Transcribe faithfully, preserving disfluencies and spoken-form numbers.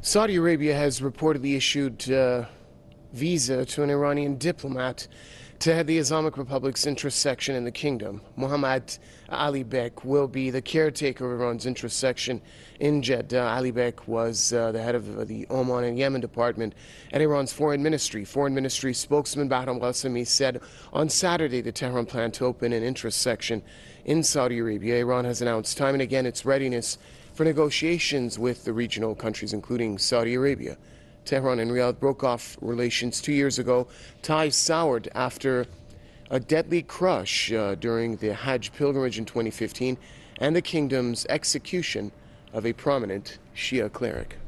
Saudi Arabia has reportedly issued a visa to an Iranian diplomat to head the Islamic Republic's interest section in the kingdom. Mohammad Ali Bek will be the caretaker of Iran's interest section in Jeddah. Ali Bek was uh, the head of the Oman and Yemen department at Iran's foreign ministry. Foreign ministry spokesman Bahram Ghasemi said on Saturday that Tehran planned to open an interest section in Saudi Arabia. Iran has announced time and again its readiness for negotiations with the regional countries, including Saudi Arabia. Tehran and Riyadh broke off relations two years ago. Ties soured after a deadly crush uh, during the Hajj pilgrimage in twenty fifteen and the kingdom's execution of a prominent Shia cleric.